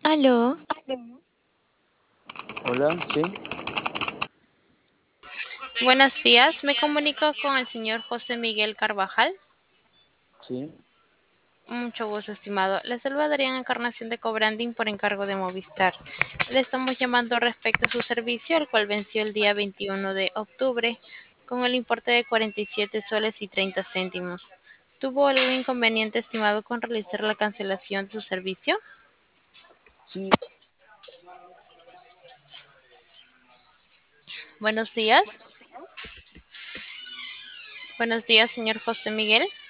Aló, Hola, sí, buenos días. Me comunico con el señor José Miguel Carvajal. sí, Mucho gusto, estimado. Le saluda Adrián Encarnación de Cobranding por encargo de Movistar. Le estamos llamando respecto a su servicio, el cual venció el día 21 de octubre con el importe de 47 soles y 30 céntimos. ¿Tuvo algún inconveniente, estimado, con realizar la cancelación de su servicio? sí, Buenos días. Buenos días, señor José Miguel.